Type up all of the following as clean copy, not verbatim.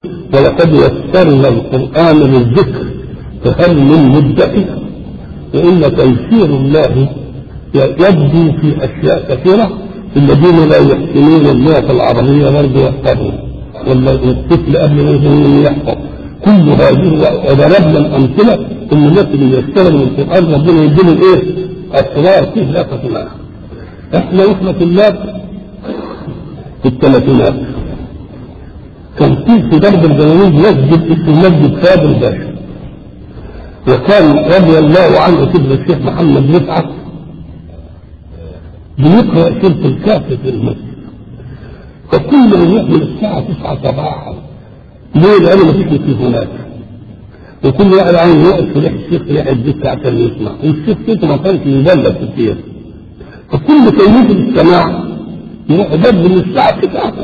ولقد يسرنا القرآن للذكر فهل من مدكر. وإن تيسير الله يبدو في أشياء كثيرة. الذين لا يحسنون اللغة العربية برضه يحفظون، ولا الطفل قبل ما يحفظ. كل هذه وضربنا الأمثلة إن الناس اللي يشتغلوا بالقرآن ربنا يديهم إيه؟ أسرار فيه لا تسمعها. إحنا طلاب في الثلاثينات كان في درب الجنوب مسجد اسمه مسجد فاضل الباشا، وكان رضي الله عنه سيدنا الشيخ محمد رفعت بيقرأ سورة الكهف في المسجد. فكل من يروح من الساعة 9 صباحا ليه؟ لأنه ما فيش تليفونات، وكل واحد عايز يقف يروح الشيخ يروح الدكة عشان يسمع، والشيخ كده ما كانش يبلغ كتير. فكل كلمة السماع يروح بدل من الساعة 9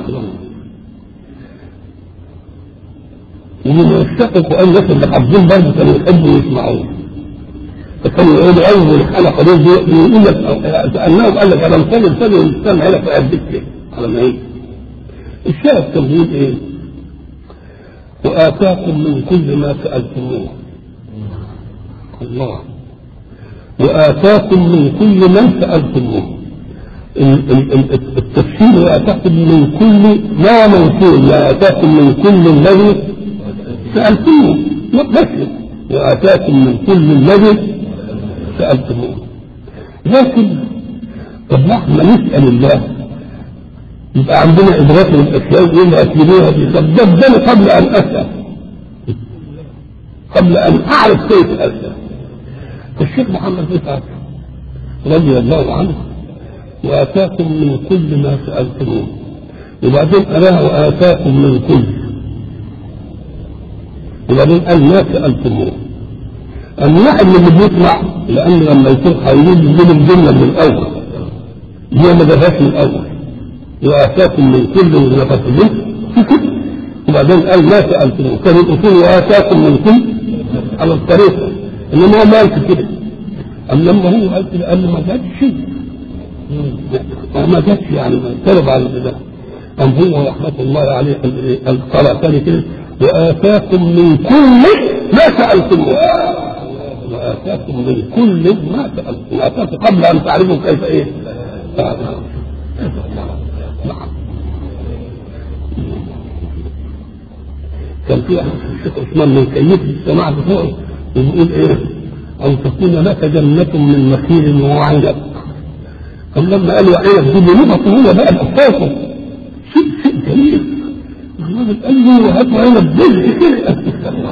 ومن يشتق القرآن الناس اللي حافظين برضه كانوا يحبوا يسمعوه. فكانوا يقولوا أول الحلقة دي يقول لك كأنهم قال لك أنا مثال الإنسان هنا في الدكة على ما إيه. الشاهد كان بيقول إيه؟ وآتاكم من كل ما سألتموه. الله. وآتاكم من كل ما سألتموه. التفسير وآتاكم من كل ما موصول، وآتاكم من كل الذي سألتموه بس. وآتاكم من كل الذي سألتموه. لكن طب نحن نسأل الله يبقى عندنا إدراك للأشياء وإن أكلوها بيصدقني قبل أن أسأل، قبل أن أعرف كيف أسأل. الشيخ محمد رفعت رضي الله عنه وآتاكم من كل ما سألتموه، وبعدين أراه وآتاكم من كل، وبعدين قال ما سألتموه. الواحد اللي بيطلع لأن لما يكون هيجيب الجملة من الأول هي ما جابهاش من الأول، وآتاكم من كل ما تطلبون في كل، وبعدين قال ما سألتموه. كان الأصول وآتاكم من كل على الطريقة، إنما هو ما قالش كده. أما لما هو قال كده قال ما جاتش شيء، ما جاتش يعني ما اعترض على ده. أم هو رحمة الله عليه القرأ ثاني كده وآتاكم من كل ما سألتموه. وآتاكم من كل ما سألتموه، آتاكم قبل أن تعرفوا كيف إيه. نعم. كان في واحد الشيخ عثمان من كيف السماع بتوعه يقول إيه؟ أو تكون لك جنة من نخيل وعنب. أم لما قالوا عنب دي بنبطوا هنا بقى بأساسه شيء جميل. الراجل قال له وهاتوا عنب بزء كده.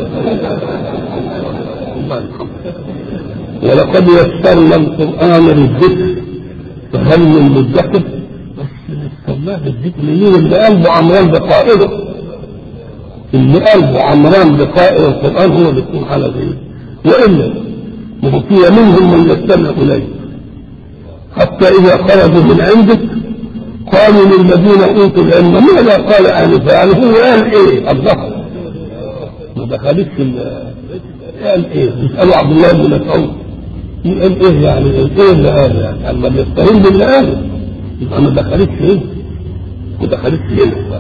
ولقد يسرنا القرآن للذكر فهل من مدكر. بس يسرناه للذكر مين؟ اللي قلبه عمران بقائده، اللي قلبه عمران بقائد القرآن هو اللي يكون على ذلك. وإلا وفي منهم من يستمع إليه حتى إذا خرجوا من عندك قالوا للذين أوتوا العلم ماذا قال آنفا. يعني هو قال إيه؟ الظهر ما دخلتش قال إيه؟ يسألوا عبد الله بن مسعود قال إيه يعني؟ إيه اللي قال يعني؟ أما بيستهين باللي قاله يبقى ما دخلتش إيه؟ ما دخلتش إيه؟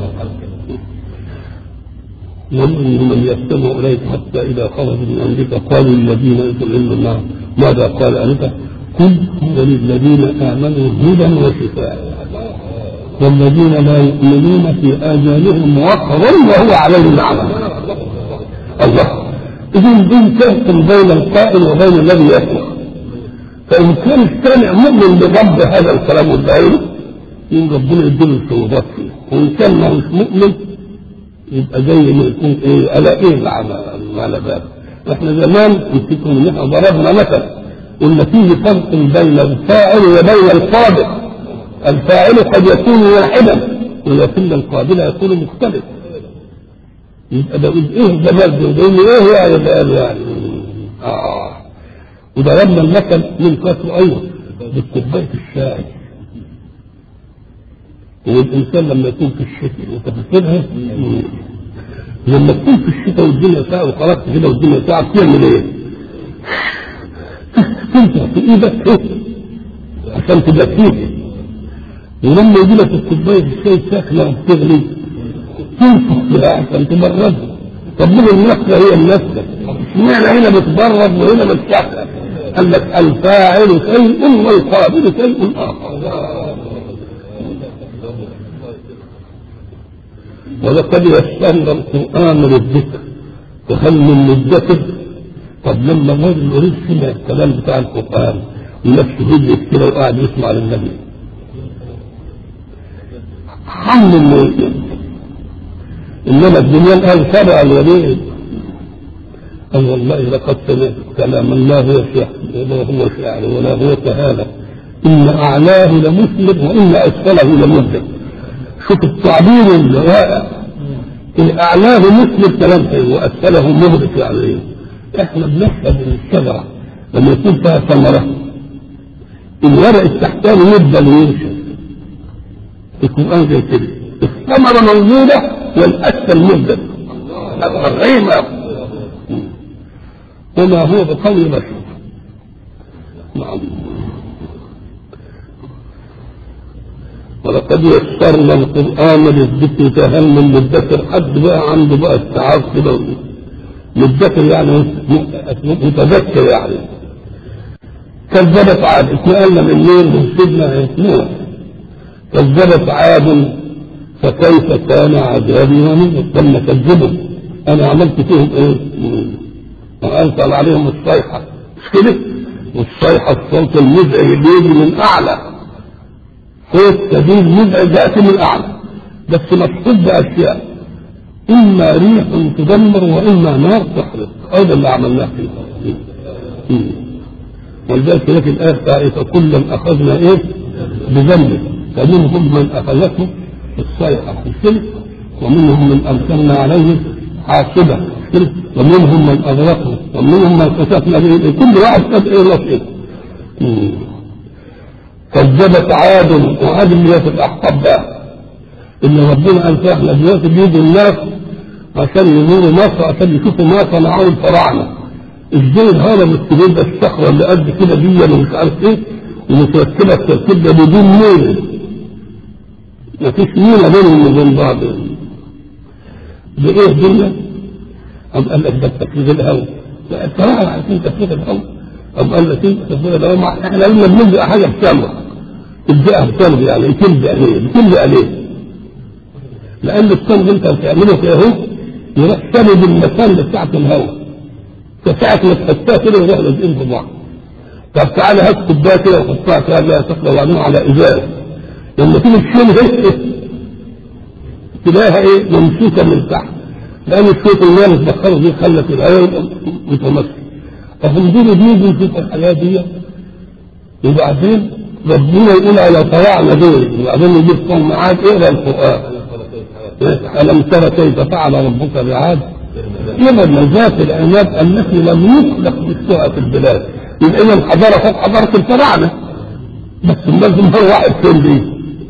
ومنهم من يستمع إليك حتى إذا خرجوا من عندك قالوا للذين أوتوا العلم النار ماذا قال آنفا قل هو للذين آمنوا هدى وشفاء والذين لا يؤمنون في آذانهم وقر وهو عليهم أعمى. الله. إذن دين تهتم بين القائل وبين الذي يسمع. فإن كان السامع مؤمن برب هذا الكلام والدعيل يقول ربنا يديله الصعوبات فيه، وإن كان مش مؤمن يبقى زي ما يكون إيه ألا إيه على باب. إحنا زمان نفتكر إن إحنا ضربنا مثلا قلنا فيه فرق بين الفاعل وبين القابل. الفاعل قد يكون واحدا ولكن القابل يكون مختلف. يبقى ده ايه جمال ده ايه يعني ده يعني وضربنا المثل من كسر ايضا بالكوبايه الشاي. والانسان لما يكون في الشتاء وتفسرها لما تكون في الشتاء والدنيا ساعه وخلاص كده والدنيا ساعه بتعمل ايه؟ تنفع في ايدك ايه؟ عشان تبقى فيه. ولما يجي لك الكوبايه الشاي ساخنه وبتغلي تنفخ فيها عشان تبردها. طب ليه النفخة هي النفخة؟ اشمعنى هنا بتبرد وهنا بتسخن؟ قال لك الفاعل شيء والقابل شيء آخر. ولقد يسرنا القرآن للذكر فهل من مدكر. طب لما الرجل يريد سمع الكلام بتاع القرآن ونفسه يجلس كده وقاعد يسمع للنبي حل الموت. انما الدنيا قال سبع الوليد قال والله لقد سمعت كلام لا هو شعر ولا هو شعر ولا هو كهانة، ان اعلاه لمسلم وان اسفله لمذنب. شوف التعبير الرائع، ان اعلاه مسلم كلام حلو واسفله مهلك. يعني احنا بنحسب من الشجره لما يكون فيها ثمره الورق التحتاني يبدا وينشف. القران زي كده الثمره موجوده والاسفل مهلك الرحيمه وما هو بقول بشر. نعم. ولقد يسرنا القرآن للذكر فهل من مدكر. حد بقى عنده بقى استيعاب كده مدكر يعني متذكر. يعني كذبت عاد اتنقلنا من مين؟ من سيدنا نوح. كذبت عاد فكيف كان عذابي ونذر. لما كذبوا انا عملت فيهم ايه؟ وانزل عليهم الصيحه مش كده؟ والصيحه الصوت المزعج اللي يجي من اعلى، صوت كبير مزعج ياتي من اعلى، بس مصحوب باشياء اما ريح تدمر واما نار تحرق. هذا اللي عملناه فيه. ولذلك لك الايه بتاعت كلا اخذنا ايه؟ بذنبه، فمنهم من اخذته الصيحه السلك ومنهم من ارسلنا عليه حاسبه ومنهم من أدركه ومنهم من كشفنا به. كل واحد قد إيه رصيد. كذبت عاد وعاد اللي في الأحقاب بقى إن ربنا قال فإحنا دلوقتي بيجوا الناس عشان يزوروا مصر عشان يشوفوا ما صنعوا الفراعنة. إزاي الهرم الكبير ده الصخرة اللي قد كده دي ومش عارف إيه ومتركبة التركيب ده بدون ميل، مفيش ميلة بينهم وبين بعض. بإيه الدنيا؟ أم قال لك ده تفريغ الهواء. لا الصراحة عايزين تفريغ الهواء. أم قال لك انت تفريغ الهواء احنا لما بنلزق حاجة بتمر تلزقها بتمر يعني تلزق عليه لأن الصمغ انت بتعمله كده اهو يروح سند المكان بتاعت الهواء فساعة ما تحطها كده يروح لازقين في بعض. طب تعالى هات كوباية كده وحطها كده لا تخلى وبعدين على إزاز لما تيجي تشيل هيك تلاقيها ايه ممسوكة من تحت لأن الشوط المال البخار دي خلت الآية متمسك. فهم دول بيجوا في الحياة دي وبعدين ربنا يقول على طلعنا دول وبعدين يجيب قوم عاد اقرا القرآن. ألم ترى كيف فعل ربك بعاد؟ إذا مزات العناد التي لم يخلق مثلها في البلاد. يبقى إذا الحضارة فوق حضارة الفراعنة بس لازم هو واحد فين دي.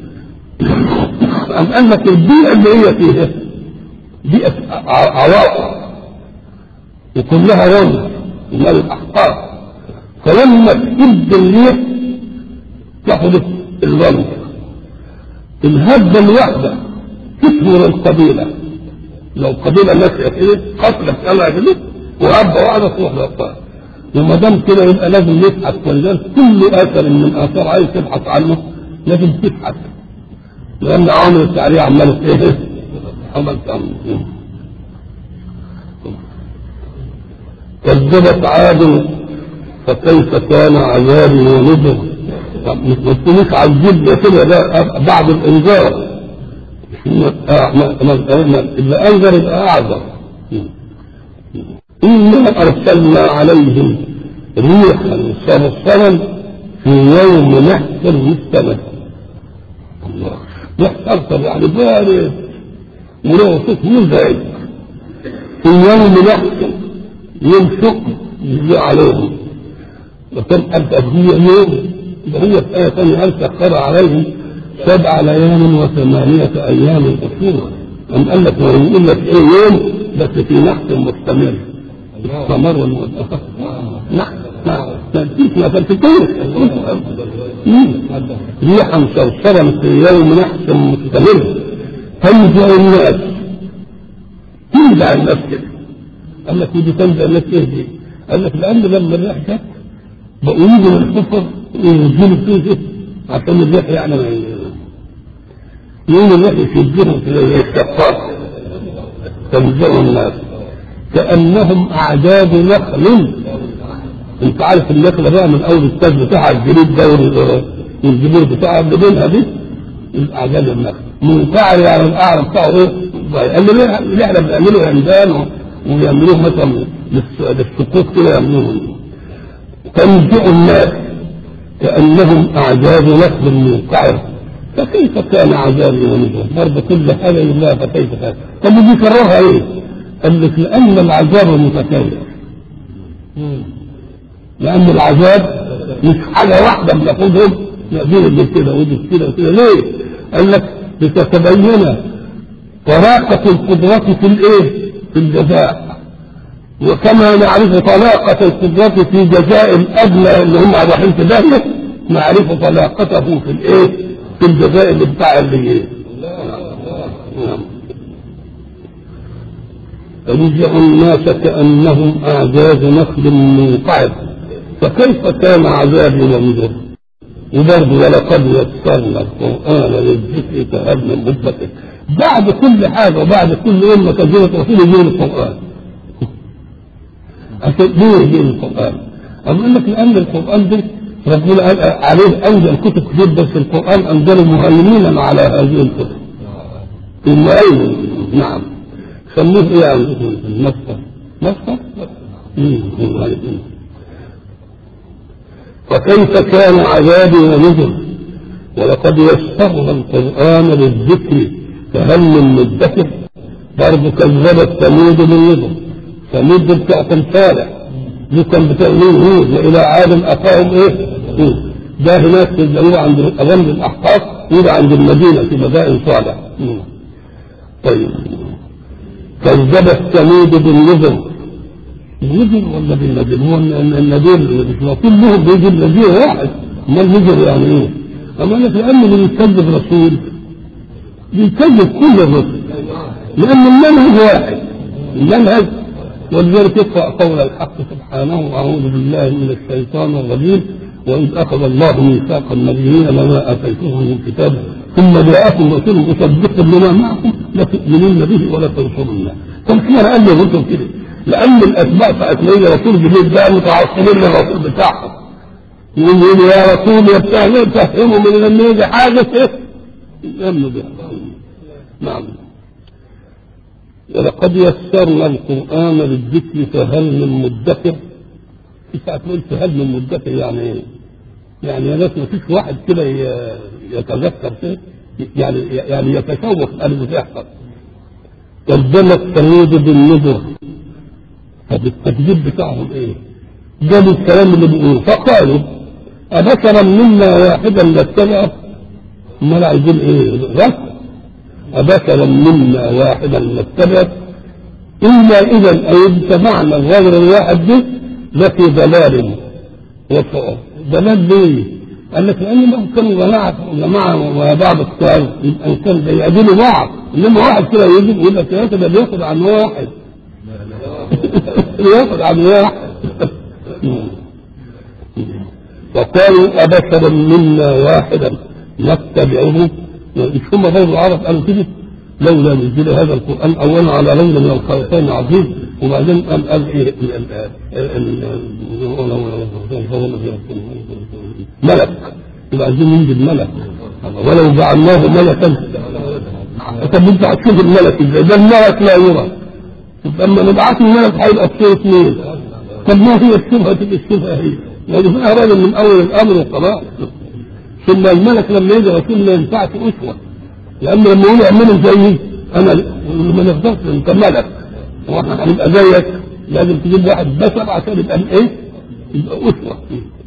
أم أنك البيئة اللي هي فيها بيئة عواقب وكلها رمز من الأحقاب فلما تجد الريح تاخد الرمز الهبة الواحدة تثمر القبيلة. لو قبيلة ماشية كده قتلت أنا كده وهبة واحدة تروح للطائر وما دام كده يبقى لازم نبحث. ولذلك كل أثر من آثار عايز تبحث عنه لازم تبحث لأن عمر التعرية عمالة إيه؟ عملت أمر. كذبت عاد فكيف كان عذابي ونذر. ما تكونش عذبنا كده بعد الإنذار اللي أنذر يبقى أعذر. إنا أرسلنا عليهم ريحا صرصرا في يوم نحس مستمر. الله يحصل يعني بارد وله صوت مزعج في يوم نحس يوم شكر يجي عليهم وكم ألف أبدية يوم ده هي في آية ثانية ألف سخر عليهم 7 ليال و8 أيام أخيرا. أم قال لك يقول لك إيه يوم بس في نحس مستمر استمر والمؤسسة نحس ما تلتقيش ريحا صرصرا في يوم نحس مستمر تنزع الناس تنزع الناس كده. قال لك ودي تنزع الناس ايه دي؟ قال لك لأن لما الريح جت بقوا يجوا من الحفر وينزلوا فيه ايه؟ عشان الريح يعني يوم الريح يشدهم في الشفاط تنزعوا الناس كأنهم أعداد نخل. انت عارف النخلة بقى من أول التاج بتاعها الجليد ده والجبور بتاعها اللي بينها دي الأعداد النخل منفعل يعني الأعلى بتاعه ايه؟ قال لي اللي احنا بنعمله عمدان ويعملوه مثلا للسقوط كده يعملوه تنزع الناس كأنهم أعداد نخل منقعر فكيف كان عذابي ونذر؟ برضه كل حاجة لله فكيف كان؟ طب بيكررها ايه؟ قال لك لأن العذاب متكرر. لأن العذاب مش حاجة واحدة بناخدهم نقدر كده ودي كده وكده. ليه؟ قال لك لتتبين طلاقة القدرة في الايه؟ في الجزاء. وكما نعرف طلاقة القدرة في جزاء الأدنى اللي هم رايحين في داهية نعرف طلاقته في الايه؟ في الجزاء اللي بتاع اللي ايه؟ ينزع الناس كأنهم أعجاز نخل منقعر فكيف كان عذابي ونذر؟ وبرضه ولقد يسرنا القرآن للذكر فهل من مدكر. بعد كل حاجة وبعد كل أمة كذبت رسول يجيب القرآن. عشان ليه يجيب القرآن؟ أما قال لك لأن القرآن ده ربنا قال عليه أنزل كتب كتير بس القرآن أنزل مهيمنا على هذه الكتب. المهيمن نعم. سموه ايه يعني المصدر فكيف كان عذابي ونذر؟ ولقد يسرنا القرآن للذكر فهل من مدكر؟ برضه كذبت ثمود بالنذر. ثمود بتاعتهم صالح دي كان بتعملين هود والى عاد اخاهم ايه؟ ده هناك تلاقوه عند اظن الاحقاف وده عند المدينه في مدائن صالح. طيب كذبت ثمود بالنذر. النذر ولا بالنذر؟ هو النذير كلهم بيجي النذير واحد. ما النذر يعني ايه؟ اما انا في الامر اللي بيكذب رسول بيكذب كل الرسل لان المنهج واحد. المنهج ولذلك يقرأ قول الحق سبحانه أعوذ بالله من الشيطان الرجيم وإذ أخذ الله ميثاق النبيين لما آتيتهم من كتاب ثم جاءكم رسول مصدق لما معكم لتؤمنن به ولا تنصرنه. كم كده قال لي قلتم كده لأن الأتباع فأتلاقي رسول جديد ده متعصبين للرسول بتاعهم يقول يا رسول يا بتاع ليه تفهموا من لما يجي حاجة إيه؟ يأمنوا بها. نعم. ولقد يسرنا القرآن للذكر فهل من مدكر؟ في ساعة تقول فهل من مدكر يعني ايه؟ يعني يا ناس ما فيش واحد كده يتذكر فيه يعني يتشوق أن يحصل. كذبت ثمود بالنذر. طب التكذيب بتاعهم ايه؟ جابوا الكلام اللي بيقولوا فقالوا أبشرا منا واحدا نتبعه؟ امال عايزين ايه؟ رسم أبشرا منا واحدا نتبعه إلا إذا أن اتبعنا الغير الواحد ده لفي ضلال وسعر. ضلال ليه؟ قال لك لأن لو كانوا جماعة وبعض السؤال يبقى كان بيقابلوا بعض إنما واحد كده يجب يقول لك ده بياخد عن واحد بياخد عن واحد. وقالوا أبشرا منا واحدا نتبعه. مش هم برضه العرب قالوا كده لولا نزل هذا القرآن أولا على ليلة من الخيطان العظيم وبعدين قال إيه ملك يبقى عايزين ينزل ملك ولو جعلناه ملكا. طب انت هتشوف الملك ازاي؟ ده الملك لا يرى. اما نبعث الملك هيبقى بصورة مين؟ طب ما هي الشبهة؟ تبقى الشبهة هي يعني فيها راجل من أول الأمر وخلاص. ثم الملك لما يجي رسول ما ينفعش أسوة لأن لما يقول اعملوا زيي أنا ما نقدرش أنت ملك واحنا هنبقى زيك لازم تجيب واحد بشر عشان يبقى إيه؟ يبقى أسوة.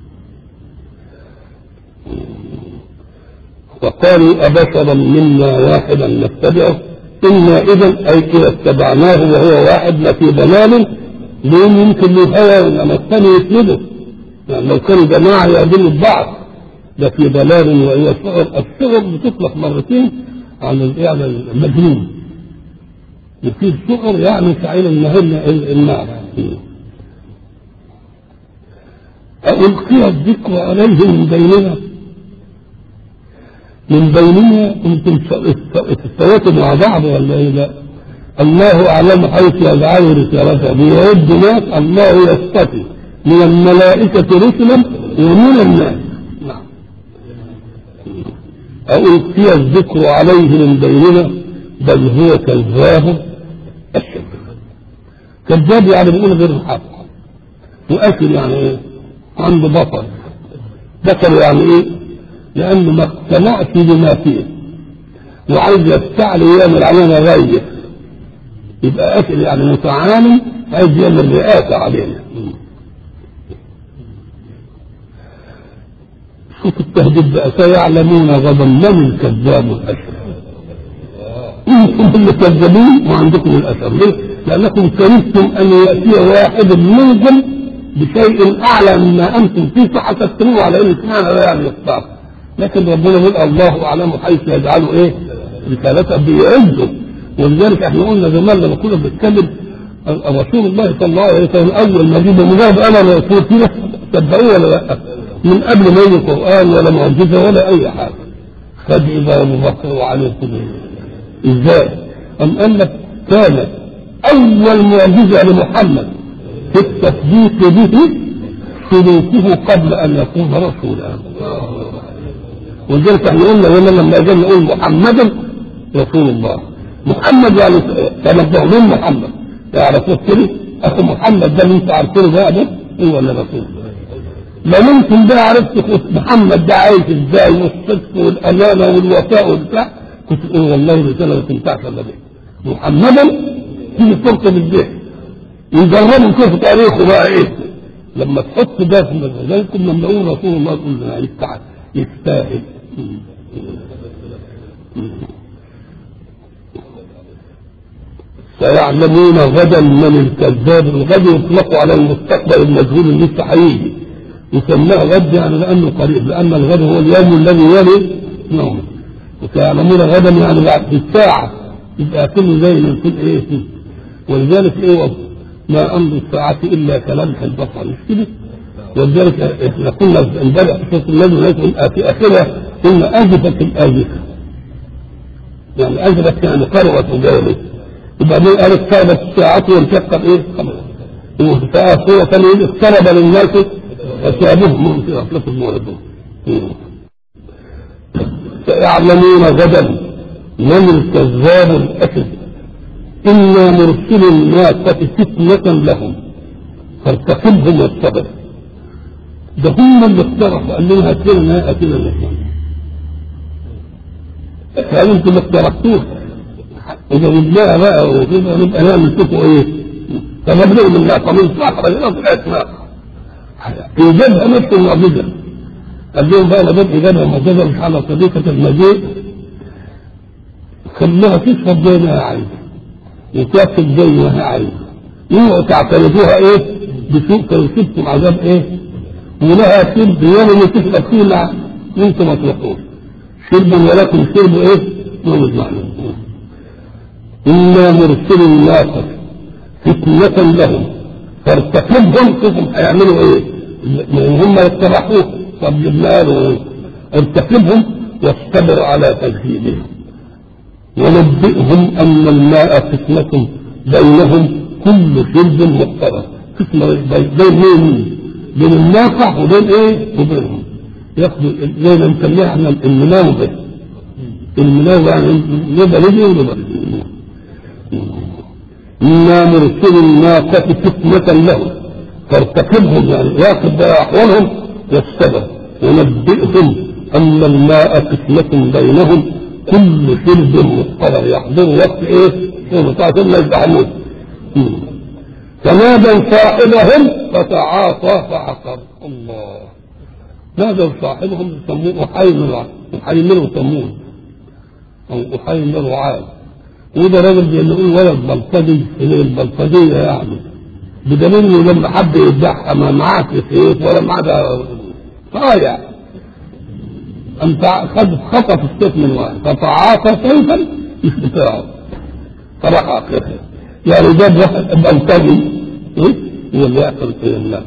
وقالوا أبشرا منا واحدا نتبعه إنا إذا أي إذا اتبعناه وهو واحد لفي ضلال لين يمكن الهوى لما الثاني يسنده يعني لو كانوا جماعة يقابلوا بعض لفي ضلال وهي الصغر. الصغر بتطلق مرتين على المجنون وفي سعر يعني سعير النار. ألقي الذكر عليه من بيننا، كنتم استويتم مع بعض ولا ايه؟ لا، الله اعلم حيث يجعل رسالته، بيعد ناس الله يصطفي من الملائكة رسلا ومن الناس. نعم. ألقي الذكر عليه من بيننا بل هو كذاب أشر. كذاب يعني بيقول غير الحق، وأكل يعني ايه؟ عنده بطل يعني ايه؟ لأنه ما اقتنعش بما فيه وعايز يستعلي ويعمل علينا غير، يبقى أكل يعني متعالي، عايز يعمل رئاسة علينا. شوف التهديد بقى، سيعلمون غدا من الكذاب الأشر. انتم اللي كذابين وعندكم الأشر. ليه؟ لأنكم كرهتم أن يأتي واحد منكم بشيء أعلى مما أنتم فيه فحسبتموه على أن سبحانه لا يعني يختار. لكن ربنا يقول الله أعلم حيث يجعله إيه؟ رسالته بيعده. ولذلك احنا قلنا زمان لما كنا بنتكلم رسول الله صلى الله عليه وسلم أول ما جيب مجرد أنا رسول كده تبعوه ولا لا؟ من قبل ما يجي القرآن ولا معجزة ولا أي حاجة. فإذا أبو بكر وعلي كله إزاي؟ أم أنك كانت أول معجزة لمحمد في التصديق به سلوكه قبل أن يكون رسولا. وذلك احنا قلنا لما جاء نقول محمدا رسول الله، محمد يعني تنبه من محمد يعرفوه كده، أخو محمد ده اللي انت عارفينه بقى ده هو ولا رسول؟ لو ممكن بقى عرفت محمد ده عايش ازاي والصدق والامانه والوفاء والبتاع، كنت تقول والله الرساله ما تنفعش الا بيه. محمدا تيجي فرصه بالذهن يجربوا كيف تاريخه بقى ايه لما تحط ده في المسجد. كنا بنقول رسول الله تقول لنا يستاهل. سيعلمون غدا من الكذاب. الغد يطلق على المستقبل المجهول اللي لسه هيجي، يسماه غد يعني لانه قريب، لان الغد هو اليوم الذي يلي يومه. وسيعلمون غدا يعني بعد الساعه، يبقى كله زي ما يكون ايه. ولذلك ايه ما امر الساعه الا كلمح البصر، مش كده؟ ولذلك احنا قلنا امبارح في صوت النبي في اخرها قلنا ازفت الازفه، يعني ازفت يعني قربت وجايه. يبقى من قال اقتربت الساعه وانشقت ايه؟ وفي صوره ثانيه اقترب للناس وشابههم في غفلة الموردون. سيعلمون غدا من الكذاب الأشر. إنا مرسل الناقة فتنة لهم فارتقبهم والصبر. ده هم اللي اقترحوا، قال لهم هات لنا ناقة كده نحن. فقالوا انتم اللي اقترحتوه، إذا جبناها بقى وكده نبقى نعمل فيكم إيه؟ فنبدأ من الناقة من صحراء إلى طلعت ناقة. إيجابها نفس المعجزة. قال لهم بقى لابد إيجابها معجزة مش على صديقة المجيء، خلوها تشرب زي ما هي عايزة وتاكل زي ما هي عايزة، اوعوا تعترضوها إيه بسوء فيصيبكم عذاب إيه. ولها شرب يوم اللي تشرب فيه أنتم ما تروحوش شرب ولكن شرب إيه يوم المعلوم. إنا مرسل الناقة فتنة لهم فارتقبهم كيفهم هيعملوا ايه؟ هم يقترحوه. طب جبنا له ارتقبهم واصطبر على تكذيبهم ونبئهم ان الماء فتنة بينهم كل شرب مضطرب. فتنة بين الناقة وبين ايه؟ وبينهم ياخدوا زي ما نسميها احنا المناوبة. المناوبة يعني يبقى رجل ويبقى رجل. إنا مرسل الناقة فتنة لهم فارتقبهم يعني ياخذ أحوالهم والسبب ونبئهم أن الماء فتنة بينهم كل شرب مضطرب. يحضروا وقت إيه؟ ثم يزعمون. فنادوا صاحبهم فتعاطى فعقر. الله. نادوا صاحبهم يسموه أحيمر وسمون أو أحيمر عاد. وده راجل بيقول ولد بلطجي البلطجية يعني، بدليل انه لما حب يذبحها ما معاه سيف ولا معاه صايع، انت خطف السيف من واحد فتعاطى سيفا مش بتاعه فراح آخرها يعني جاب واحد بلطجي هو اللي يعقل في الناقة.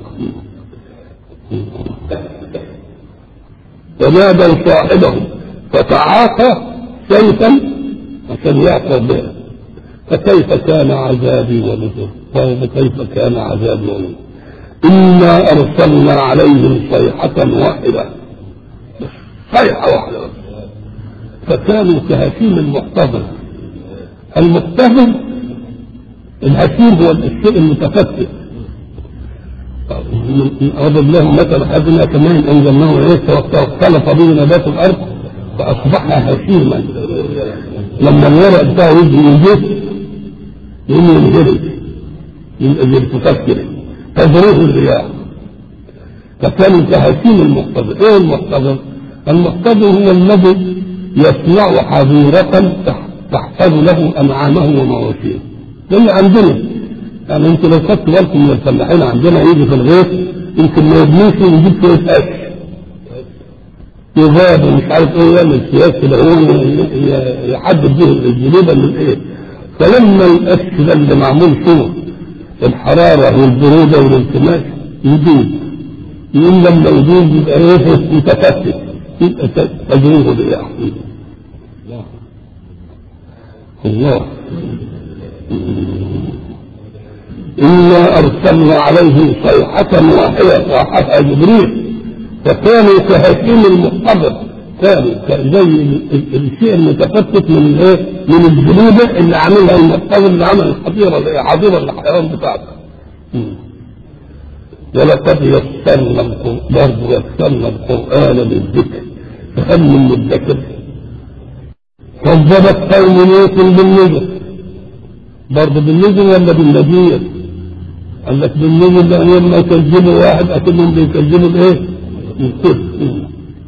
فنادوا صاحبهم فتعاطى سيفا عشان يعقل به. فكيف كان عذابي ونذر؟ فكيف كان عذابي ونذر؟ إنا أرسلنا عليهم صيحة واحدة، صيحة واحدة فكانوا كهشيم المحتضر. المحتضر الهشيم هو الشيء المتفتت. أضرب لهم مثل حدنا كمان أنزلناه إليك واختلط به نبات الأرض فأصبح هشيما. لما الورق بتاعه يجي من البيت يقوم ينهرج ينقل تفكر تدروه الرياح. فكانوا كهشيم المحتضر. إيه المحتضر؟ المحتضر هو الذي يصنع حظيرة تحفظ له أنعامه ومواشيه. لأن عندنا يعني انتوا لو خدتوا بالكم من الفلاحين عندنا يجي في الغيط يمكن ما يبنيش ويجيب شوية قش يذاب ومش عارف ايه يعمل سياسة كده هو يحدد به الجنوبة من ايه. فلما القش ده اللي معمول فيه الحرارة والبرودة والانتماس يدوب يقول لما يدوب يبقى ايه متفتت يبقى تجريه بالرياح. الله إنا أرسلنا عليهم صيحة واحدة صاحبها جبريل فكانوا كهشيم المحتضر. كانوا زي الشيء المتفتت من الايه؟ من الجنوبة اللي عاملها المحتضر اللي عمل الحظيرة اللي هي حظيرة الحيوان بتاعته. ولقد يسرنا القرآن للذكر فهل من مدكر. كذبت قوم نوح بالنذر برضه بالنذر ولا بالنذير؟ قال لك بالنذر لأن لما يكذبوا واحد أكنهم بيكذبوا الإيه؟ الكل.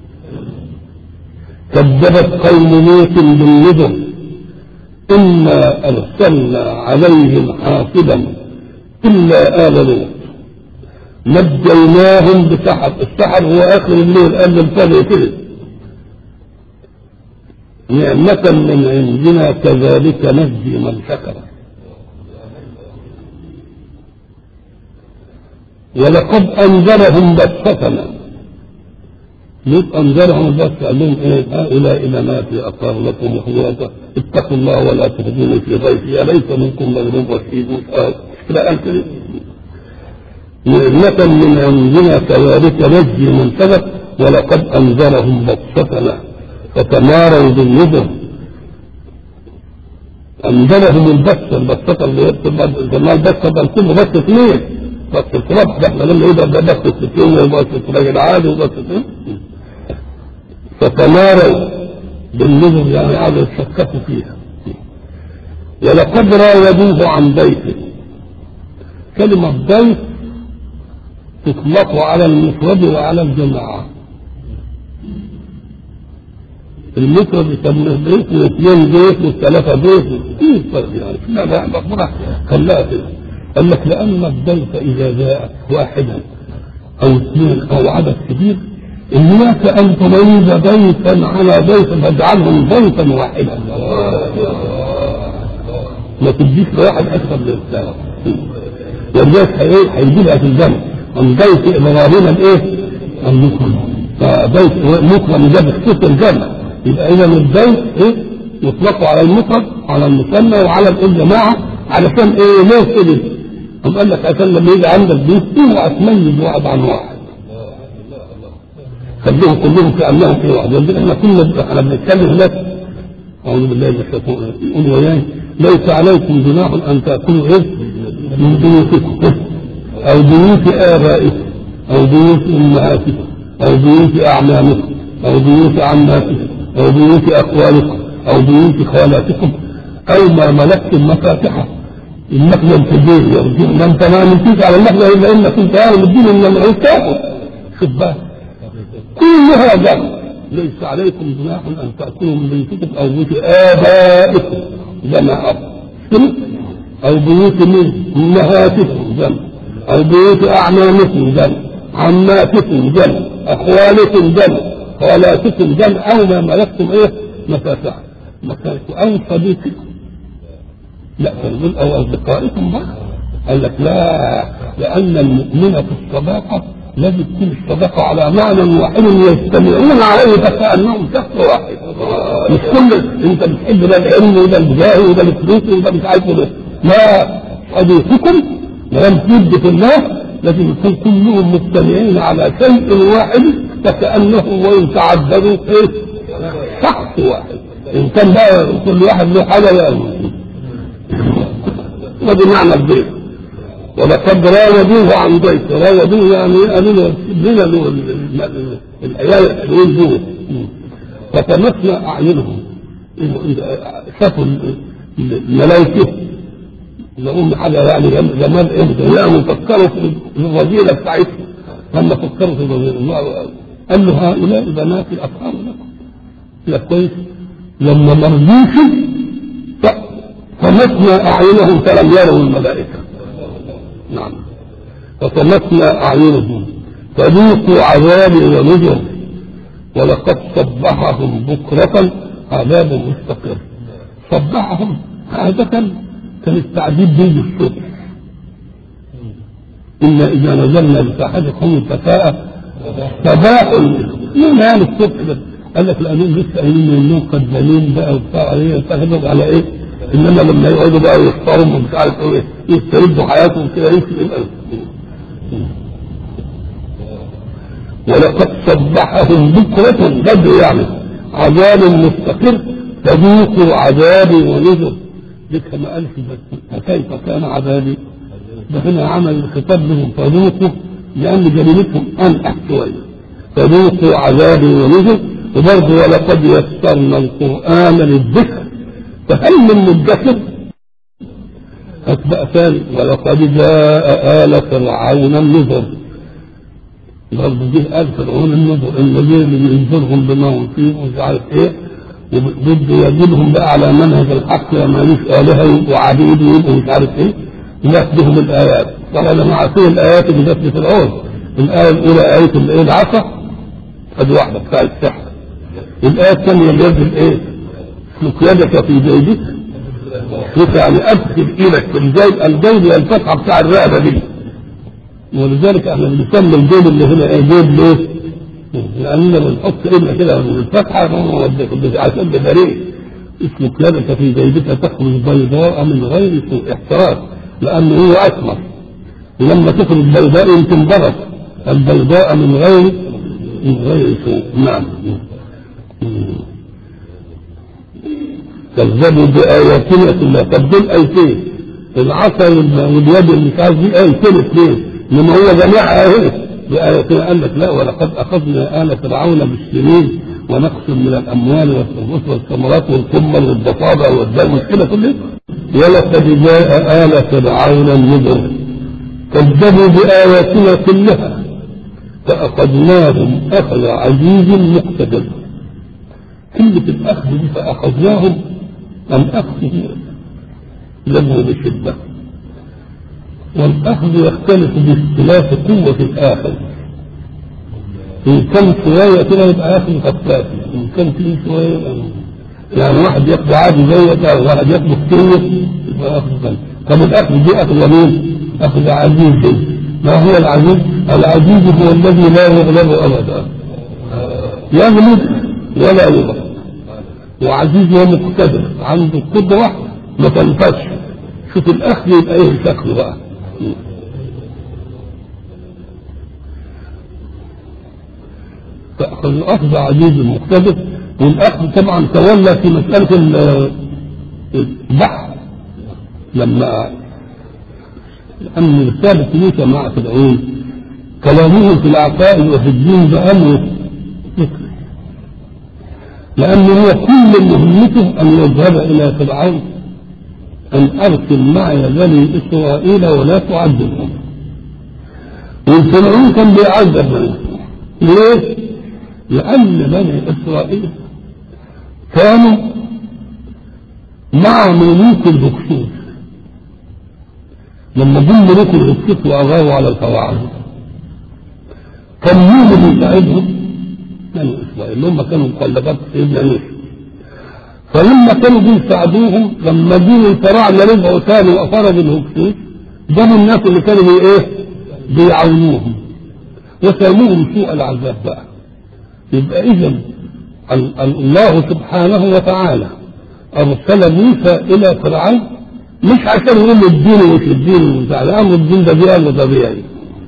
كذبت قوم نوح بالنذر إنا أرسلنا عليهم حاصبا إلا آل لوط نجيناهم بسحر. السحر هو آخر الليل قبل الفجر كده. نعمة من عندنا كذلك نجزي من شكر. ولقد أنذرهم بطشتنا. لقد أنذرهم بطشتنا قال لهم إيه؟ هؤلاء إلى ما في أقار لكم وحضرات اتقوا الله ولا تخزوني في ضيفي أليس منكم مغلوب رشيد لا أنت نعمة من عندنا كذلك نجزي من شكر. ولقد أنذرهم بطشتنا فتماروا بالنذر. أنزلهم البسطة اللي يسمى البسطة بل كله بسطة اثنين بسطة ربح. احنا لما يبقى بسطة اثنين وبسطة راجل عادي وبسطة فتماروا بالنذر يعني قعدوا يتشككوا فيها. ولقد راودوه عن بيته. كلمة بيت تطلق على المفرد وعلى الجماعة. المفرد يسميه بيت واثنين بيت والثلاثة بيت كيف يعني لا مقبولة خلاها كده. قال لك لأن البيت إذا جاءت واحدا أو اثنين أو عدد كبير إياك أن تميز بيتا على بيت فاجعلهم بيتا واحدا. ما تديش لواحد أكثر من الثاني. ولذلك هيجيبها في الجنة عن بيت إبراهيم الإيه؟ المكرم. فبيت مكرم ده بخصوص الجنة. يبقى إذا البيت إيه؟ يطلقوا على المفرد على المثنى وعلى الجماعة علشان إيه؟ ليه كده؟ هم قال لك عشان لما يجي عندك بيت اوعى تميز واحد عن واحد. خليهم كلهم كأنهم في واحد. احنا كنا بنتكلم هناك أعوذ بالله من الشيطان يقول وياي ليس عليكم جناح أن تأكلوا إيه؟ من بيوتكم أو بيوت آبائكم أو بيوت أمهاتكم أو بيوت أعمامكم أو بيوت عماتكم أو بيوت أخوالكم أو بيوت خالاتكم أو ما ملكتم مفاتحه المخزن في البيت يرجون ما أنت ما نمتيك على المخزن إلا إنك أنت عارف الدين إن العيش تاخذ خد بالك. كل هذا ليس عليكم جناح أن تأكلوا من بيوتكم أو بيوت آبائكم جمع أب أو بيوت أمهاتكم جمع أو بيوت أعمامكم جمع عماتكم جمع أخوالكم جمع خالاتكم جمع أو ما ملكتم إيه مفاتحه أو صديقكم لا تقول أو أصدقائكم بقى. قال لك لا، لأن المؤمن في الصداقة لازم تكون الصداقة على معنى واحد يجتمعون عليه فكأنهم شخص واحد. مش كل أنت بتحب ده العلم وده الجاه وده الفلوس وده مش عارف ده. لا، صديقكم لم تبد في الله لازم يكون كلهم مجتمعين على شيء واحد فكأنه وإن تعددوا شخص واحد. إن كان بقى كل واحد له حاجة لا. وده معنى البيت. ولقد راودوه عن ضيف، راودوه يعني قالوا له لنا الآيات الحلوين دول. فتمسنا أعينهم، شافوا الملائكة لهم حاجة يعني زمان إيه فكروا في الوظيفة بتاعتهم. لما فكروا في الوظيفة قال له هؤلاء بناتي أطهر لكم. لا كويس. لما مرضوش فمسنا أعينهم فلم يروا الملائكة. نعم. فطمسنا أعينهم فذوقوا عذابي ونذر ولقد صبحهم بكرة عذاب مستقر. صبحهم عادة كان التعذيب بيجي الصبح. إنا إذا نزلنا بساحتكم التفاءة صباح يوم يعني الصبح ده. قال لك لأنهم لسه قايلين إنهم كذابين بقى وبتاع عليه يستخدموا على إيه؟ إنما لما يقعدوا بقى يختاروا ومش عارف إيه يستردوا حياتهم كده يمكن. ولقد صبحهم بكرة بدر يعني عذاب مستقر فذوقوا عذابي ونذر. دي كما قال فكيف كان عذابي. ده هنا عمل الخطاب لهم فذوقوا لأن جريمتهم أنقح شوية. فذوقوا عذابي ونذر. وبرضه ولقد يسرنا القرآن للذكر فهل من مدكر. أتبع ثاني ولقد جاء آل فرعون النذر. برضه جه آل فرعون النذر النذير اللي ينذرهم بما هم فيه ومش عارف ايه وبده يجيبهم بقى على منهج الحق لما مالوش آلهة وعبيد ويبقوا مش عارف ايه ياخدهم الآيات. طبعا لما عارفين الآيات اللي جت لفرعون الآية الأولى آية الايه العصا ادي واحدة بتاع السحر. الآية الثانية اللي يجب ايه اسلك يدك في جيبك يعني ادخل ايدك في الجيب الفتحة بتاع الرقبة دي. ولذلك احنا بنسمي الجيب اللي هنا ايه جيب ليه؟ لاننا بنحط ايدنا كده في الفتحة عشان ببريء. اسلك يدك في جيبك تخرج بيضاء من غير سوء احتراز لانه هو اسمر. ولما تخرج بيضاء يمكن برد البيضاء من غير سوء. نعم. كذبوا بآياتنا كلها. طب دول آيتين العصا واليد اللي مش عارف دي آيتين اثنين لما هو جميعها اهي بآياتنا. قال لك لا ولقد أخذنا آل فرعون بالسنين ونقص من الأموال والأنفس والثمرات والقمل والضفادع والدم والكلى كله. ولقد جاء آل فرعون النذر كذبوا بآياتنا كلها فأخذناهم أخذ عزيز مقتدر. كلمة الأخذ دي فأخذناهم الأخذ له بشدة والأخذ يختلف باختلاف قوة الآخر. إن كان شوية كده يبقى أخذ خفاف إن كان فيه شوية يعني واحد ياخد عادي زي واحد ياخد كتير يبقى أخذ خفاف. طب الأخذ دي أخذ مين؟ أخذ عزيز. ما هو العزيز؟ العزيز هو الذي لا يغلب أبدا يغلب ولا يغلب. وعزيز هو مقتدر عنده قدرة ما تنفذش. شوف الأخذ يبقى إيه شكله بقى. فأخذ الأخذ عزيز مقتدر. والأخذ طبعا تولى في مسألة البحث لما أن رسالة موسى مع فرعون كلامه في العقائد وفي الدين بأمره فكري لأنه هو كل مهمته أن يذهب إلى فرعون أن أرسل معي بني إسرائيل ولا تعذبهم. والفرعون كان بيعذب بني ليه؟ لأن بني إسرائيل كانوا مع ملوك الهكسوس. لما جم ملوك الهكسوس وأغاروا على الفراعنة كان مين اللي يساعدهم؟ بني إسرائيل اللي هم كانوا مقلبات سيدنا يوسف. فلما كانوا بيساعدوهم لما جينا الفراعنه رجعوا ثاني وافرضوا الهكسوس جابوا الناس اللي كانوا بيعاونوهم وساموهم سوء العذاب بقى. يبقى اذا الله سبحانه وتعالى ارسل موسى الى فرعون مش عشان يقول له الدين ومش الدين وبتاع، الامر الدين ده بيئه وطبيعي،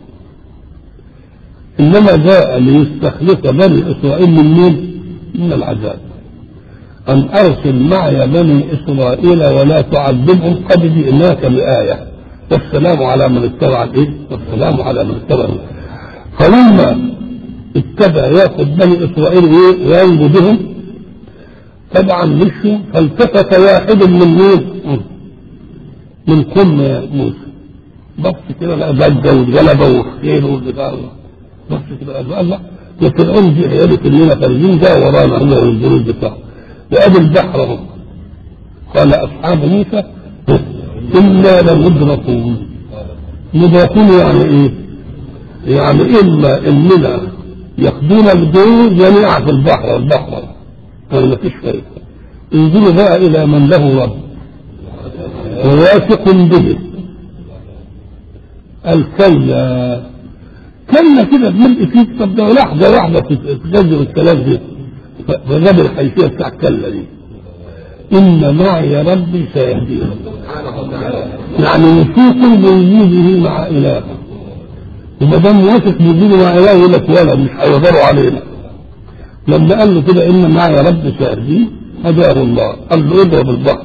انما جاء ليستخلص بني اسرائيل من مين؟ من العذاب. ان ارسل معي بني اسرائيل ولا تعذبهم قد جئناك بآية والسلام على من اتبع والسلام على من اتبع. فلما ابتدى ياخذ بني اسرائيل وينجو بهم طبعا مشوا، فالتفت واحد من مين؟ من قوم موسى بص كده لقى ضجه وجلبه وخيل وبتاع، بص كده قال الله يا فرعون دي عيالك اننا خارجين جاء ورانا هو والجنود بتاعه وادي البحر اهو. قال اصحاب موسى انا لمدركون. مدركون يعني ايه؟ يعني اما اننا ياخدونا الجنود جميعا في البحر ما فيش فايده. انزلوا بقى الى من له رب وواثق به. الكلا كده بملء فيك. طب ده لحظه واحده تجذب الكلام دي فجاب الحيثيه بتاع الكلا دي. ان معي ربي سيهدين، يعني وثوق بوجوده مع اله. وما دام واثق بوجوده مع اله يقول لك ولا مش هيقدروا علينا. لما قال له كده ان معي ربي سيهدين هداه الله، قال له اضرب البحر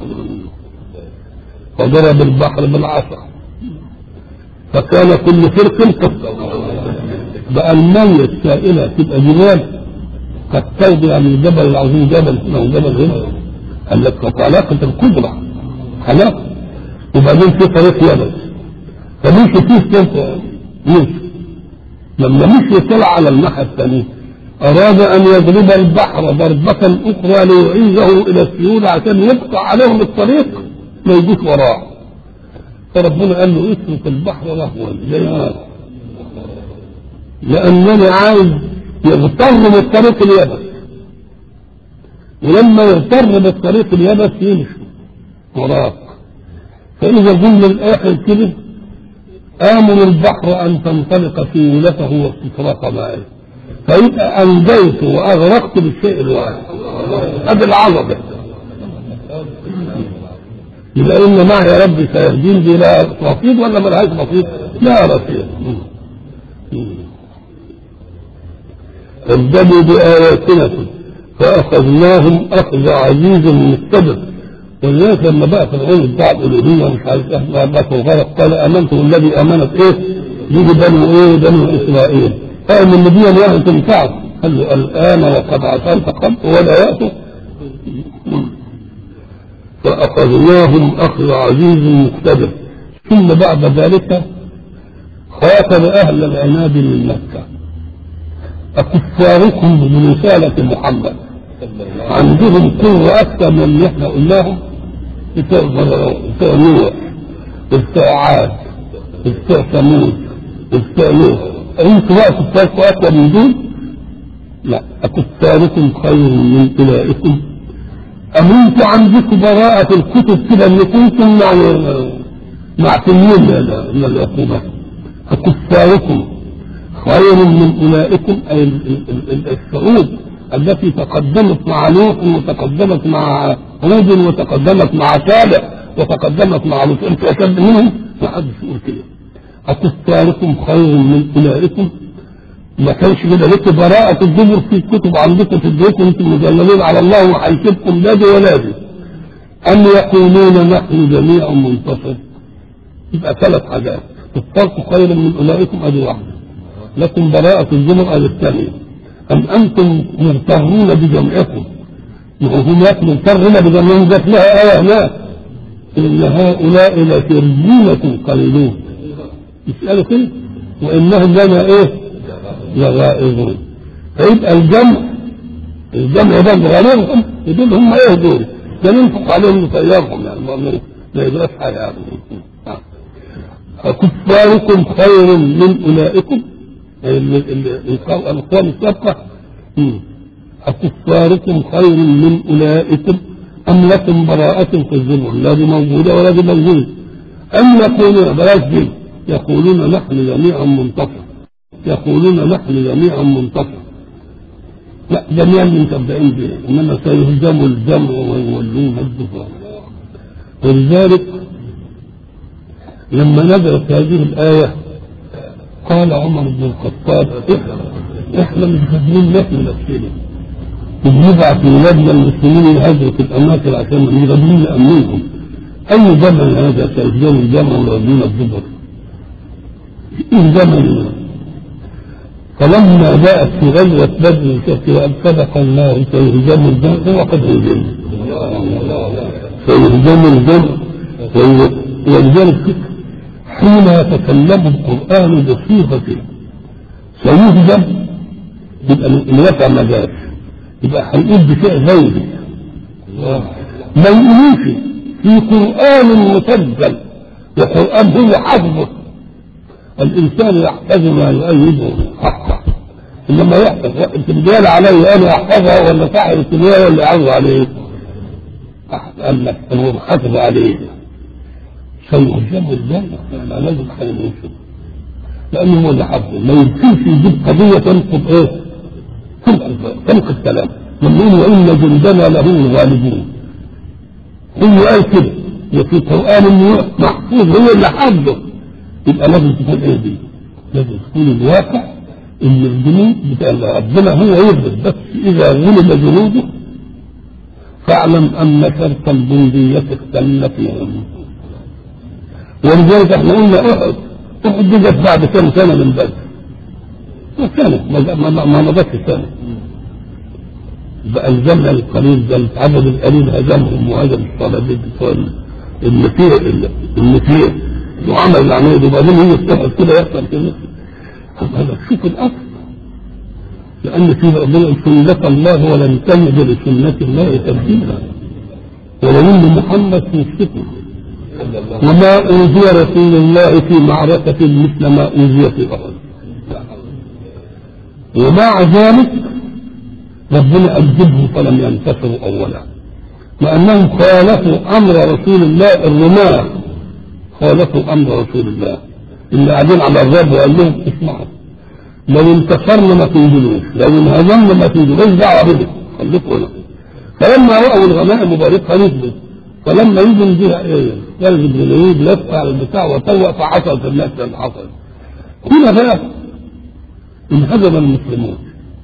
فضرب البحر بالعصا فكان كل فرق قصه. بقى المية السائلة تبقى جبال كالثوب، يعني الجبل العظيم جبل هنا وجبل هنا. قال لك علاقة الكبرى خلاص. وبعدين في طريق يبس فمشي فيه كيف مشي. لما مشي طلع على الناحية الثانية أراد أن يضرب البحر ضربة أخرى ليعيده إلى السيول عشان يبقى عليهم الطريق ما يجوش وراه. فربنا قال له اترك البحر رهوا زي ما لأنني عايز يغتر بالطريق اليبس، ولما يغتر بالطريق اليبس يمشي وراك. فإذا قلنا الآخر كده آمن البحر أن تنطلق سيولته واستطراق مائه، فيبقى أنجيت وأغرقت بالشيء الواحد. هذا العظمة. يبقى إن معي ربي سيهدين دي لا رصيد ولا ملهاش رصيد؟ لا رصيد. كذبوا بآياتنا فأخذناهم أخذ عزيز مقتدر. ولذلك لما بقى فرعون بتاع الألوهية مش عارف احنا بقى الغرق قال آمنت الذي آمنت يجي بنو إسرائيل قال النبي الله تنفعه. قال له الآن وقد عصيت قبل ولا يأتوا. فأخذناهم أخذ عزيز مقتدر. ثم بعد ذلك خاطب أهل العناد من مكة أكفاركم برسالة محمد عندهم قوة أكثر من اللي احنا قلناهم بتوع نوح بتوع عاد بتوع ثمود بتوع نوح. انتوا بقى كفاركم أكثر من دول؟ لا. أكفاركم خير من أولئكم أم انتوا عندكم براءة الكتب كده ان كنتم معتمين من العقوبة؟ أكفاركم خير من أولئكم أي الشعوب التي تقدمت مع نوح وتقدمت مع هود وتقدمت مع صالح وتقدمت مع لوط، انتوا أشد منهم؟ ما حدش يقول كده. أكفاركم خير من أولئكم؟ ما كانش كده لكم براءة الزبر في الكتب عندكم في الدين انتم مجللين على الله وحيثكم لادي ولادي أم يقولون نحن جميع منتصر؟ يبقى ثلاث حاجات. كفاركم خير من أولئكم أدي واحدة، لكم براءة الزمر أدي الثانية. أم أنتم مغترون بجمعكم؟ هم مغترون بجمعهم ذات لها آية هناك إن هؤلاء لشرذمة قليلون. يسألوا كده وإنهم لنا لغائظون. فيبقى الجمع ده غالبهم يقول هم دول ده ننفق عليهم نطيرهم يعني ما يدرس حاجة. أكفاركم خير من أولئكم الأقوام السابقة. أكفاركم خير من أولئكم أم لكم براءة في الزبر، لا دي موجودة ولا دي موجودة. أم يقولون بلاش دي، يقولون نحن جميعا منتصر، يقولون نحن جميعا منتصر. لا جميعا متبعين به، إنما سيهزم الجمع ويولون الدبر. ولذلك لما نزلت هذه الآية قال عمر بن الخطاب احنا مش قادرين نحمي نفسنا، بنبعث ولادنا المسلمين يهاجروا في الأماكن عشان مش قادرين نأمنهم. أي زمن هذا سيهزم الجمع ويولون الدبر؟ إيه زمن؟ فلما جاءت في غزوة بدر صدق الله سيهزم الجمع وقد هزم، سيهزم الجمع. ولذلك حين يتكلم القرآن بصيغة سيهزم يبقى الواقع ما جاش، يبقى هنقول بشيء غيري ما يقولوش في قرآن مسجل، وقرآن هو حفظه، الإنسان يحفظ ما يؤيده حقا. إنما يحفظ التبديل عليه أنا أحفظها ولا صاحب التبديل ولا يعرض عليه؟ قال لك هو حفظ عليه سيهزم الجنة، لا لازم حاجة ينشد لأنه هو اللي حفظه. ما يمكنش يجيب قضية تنقض إيه؟ تنقض كلام. لما يقول وإن جندنا له الغالبون، هو قال كده وفي القرآن إنه محفوظ هو اللي حفظه، يبقى لازم تكون إيه دي؟ لازم تكون الواقع إن الجنود بتاع ربنا هو يغلب، بس إذا غلب جنوده فاعلم أن شرط الجندية اختل فيهم. ولذلك احنا قلنا احد دي جت بعد كم سنة من بدر، سنة ما مضتش سنة، بقى الجمع القليل ده العدد القليل هزمهم وهزم الصليبين النفير وعمل العملية. وبعدين هي استحق كده يحصل كده. هذا شوف الأصل، لأن في ربنا سنة الله ولن تجد لسنة الله تبديلا، ولن محمد في السكن. وما أوذي رسول الله في معركة مثل ما أوذي في أحد، ومع ذلك ربنا أجبهم فلم ينتصروا أولا، لأنهم خالفوا أمر رسول الله. الرماة خالفوا أمر رسول الله اللي قاعدين على الرب وقال لهم اسمعوا لو انتصرنا ما تنزلوش، لو انهزمنا ما تنزلوش، دعوة بهم خليكم هنا. فلما رأوا الغنائم مباركة نزلوا، فلما يجوا بها ايه؟ يلزم بن الوليد لف على البتاع وطوق فحصلت الناس اللي حصل. هنا بقى انهزم المسلمون،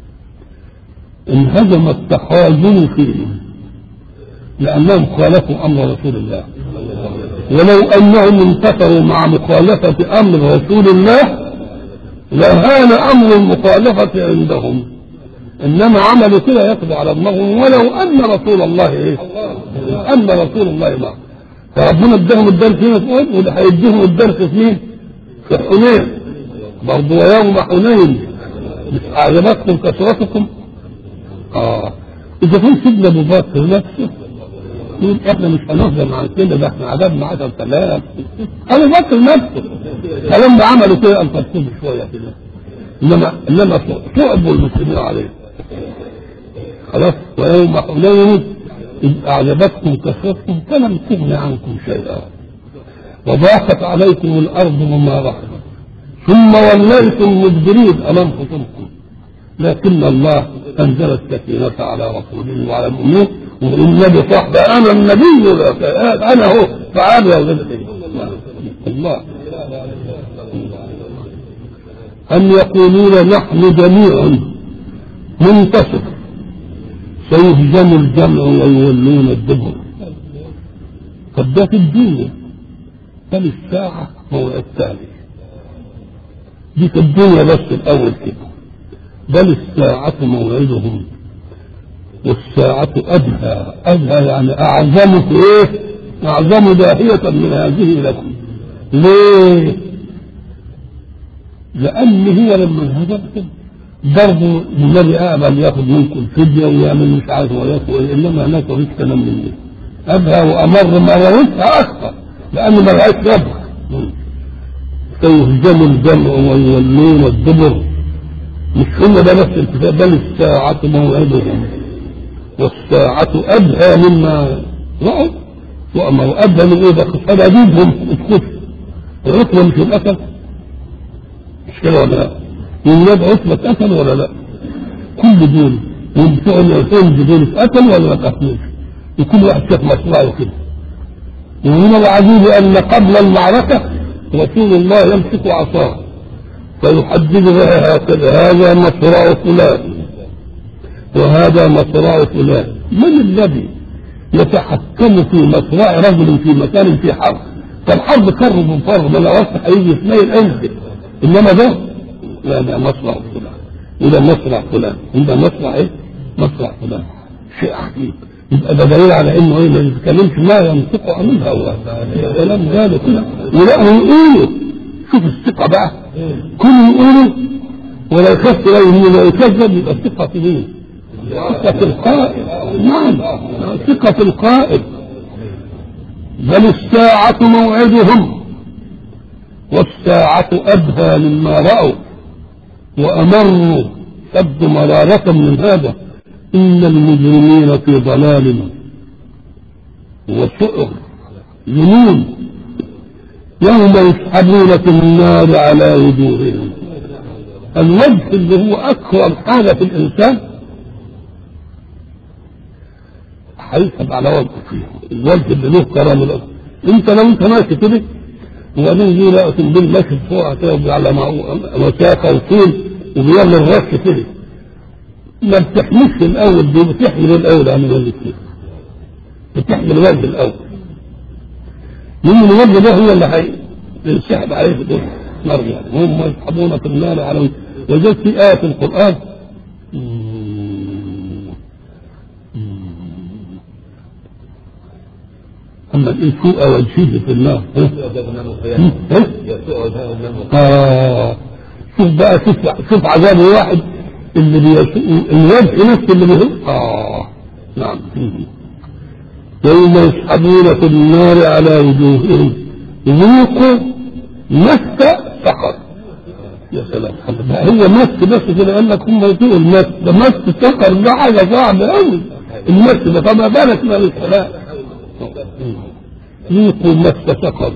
انهزم التخاذل فيهم لأنهم خالفوا أمر رسول الله. ولو أنهم انتصروا مع مخالفة أمر رسول الله لهان أمر المخالفة عندهم، إنما عملوا كده يقضي على دماغهم. ولو أن رسول الله إيه؟ أن رسول الله ما فربنا اداهم الدرس هنا في أحد، وده هيديهم الدرس في مين؟ في حنين برضه. ويوم حنين أعجبتكم كثرتكم. إذا كان سيدنا أبو بكر نفسه يقول إحنا مش هنهزم عن كده، ده إحنا عددنا 10,000. أبو بكر نفسه فلما عملوا كده قال ترتبوا شوية كده، إنما صعبوا المسلمين عليه خلاص. ويوم حنين إذ أعجبتكم كثرتكم فلم تغن عنكم شيئا وضاقت عليكم الأرض وما رحبت ثم وليتم مدبرين أمام خصومكم، لكن الله أنزل السكينة على رسوله وعلى المؤمنين. والنبي صاحب أنا النبي أنا هو تعال يا ولد الله. أن يقولون نحن جميع منتصر سيهزم الجمع ويولون الدبر. قد ده في الدنيا، بل الساعة موعد ثاني. دي في الدنيا بس الأول كده، بل الساعة موعدهم والساعة أدهى يعني أعظم في إيه؟ أعظم داهية من هذه لكم. ليه؟ لأن هي لما انهزمتم برضه النبي أعمل ياخذ منكم فدية ويعمل مش عارف وياكل، إنما هناك رزق مني أبهى وأمر ما رزقها أكثر، لأن ما رأيت ربك. سيهزم الجمع ويولون الدبر. مش هم ده نفس الكتاب، بل الساعة موعدهم والساعة أدهى مما رأوا وأما وأدى من إيه بقى أدابيبهم اسكت العطوة مش الأكل مش كده ولا لا؟ يولاد عطوة أكل ولا لا؟ كل دول وبتوع العطوة دول أكل ولا ما تأكلوش؟ وكل واحد شاف مصلحه كده. ومن العجيب أن قبل المعركة رسول الله يمسك عصاه فيحدد لها هكذا هذا مصرع فلان وهذا مصرع فلان. من الذي يتحكم في مصرع رجل في مكان في حرب؟ فالحرب كر من فرغ من الوسط هيجي اثنين انزل انما ده لا ده مصرع فلان وده مصرع فلان وده مصرع ايه؟ مصرع فلان. شيء عجيب. يبقى ده دليل على انه ايه ما يتكلمش ما ينطق عن الهوى كلام ذلك كده ولا يقولوا. شوف الثقه بقى كل يقولوا ولا يخف لا يمين ولا يكذب. يبقى الثقه في مين؟ ثقه القائد. نعم ثقه القائد. بل الساعه موعدهم والساعه ادهى مما راوا وامروا شد مراره من هذا. إن المجرمين في ضلال وسؤر جنون يوم يسحبون في النار على وجوههم. الوجه اللي هو أكثر حاجة في الإنسان هيسحب على وجهه فيه. الوجه اللي له كرام الأرض. أنت لو أنت ماشي كده وبعدين يجي لا تنبيل ماشي بسرعة كده على مسافة وطول وبيعمل الرش كده ما بتحملش الاول دي بتحمل الاول عن الوجه فيه بتحمل الوجه الاول من الوجه ده هو اللي هينسحب عليه في الدنيا نرجع هم يسحبون في النار على وجدت في آية في القرآن أما الإنسوء وجهه في النار شوف بقى شوف عذاب واحد اللي بيسوء الوجه نفسه اللي بيسوء نعم. يوم يسحبون في النار على وجوههم ذوقوا مس سقر. يا سلام هي مس بس كده قال لك هم يسوء المس ده مس سقر ده حاجه صعبه قوي المس ده فما بالك من السلام. ذوقوا مس سقر.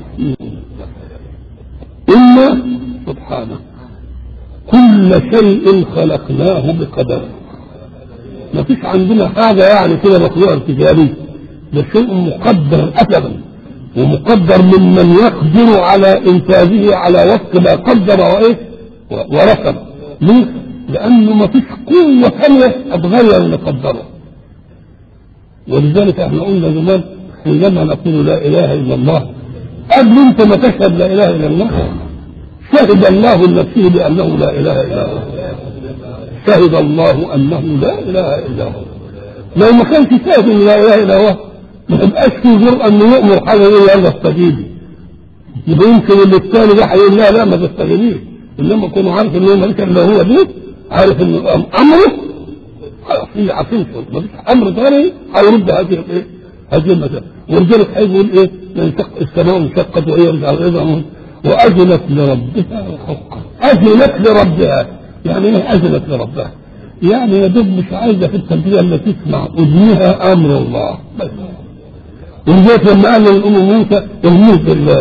إن سبحانه كل شيء خلقناه بقدر. ما فيش عندنا حاجة يعني كده مخلوقة ارتجالية. ده شيء مقدر أبدا ومقدر ممن يقدر على إنتاجه على وفق ما قدر وإيه ورسم. ليه؟ لأنه ما فيش قوة ثانية أتغير اللي قدره. ولذلك احنا قلنا زمان حينما نقول لا إله إلا الله قبل أنت ما تشهد لا إله إلا الله شهد الله لنفسه بأنه لا إله إلا هو. شهد الله أنه لا إله إلا هو. لو ما كانش شاهد لا إله إلا هو ما تبقاش في جرأة أنه يؤمر حاجة يقول يلا استجيبي. يبقى يمكن اللي الثاني ده هيقول لا ما تستجيبيش. إنما يكون عارف إنه مالك إلا هو دي عارف إنه أمره خلاص هي عارفين ما فيش أمر ثاني هيرد هذه المسألة. ولذلك هيقول إيه السماء انشقت وهي رجعت وأذنت لربها وحقا. أذنت لربها يعني إيه أذنت لربها؟ يعني يا دوب مش عايزة في التنبيه أن تسمع أذنها أمر الله بس. ولذلك لما قال للأم موسى ارميه